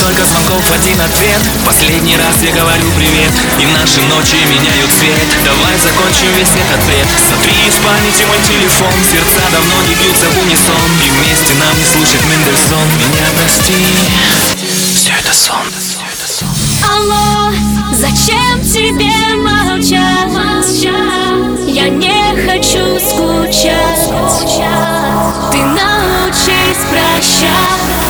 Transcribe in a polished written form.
Столько звонков, один ответ. Последний раз я говорю привет, и наши ночи меняют цвет. Давай закончим весь этот бред. Сотри из памяти мой телефон. Сердца давно не бьются в унисон, и вместе нам не слушать Мендельсон. Меня прости, все это сон. Алло, зачем тебе молчать? Я не хочу скучать. Ты научись прощать.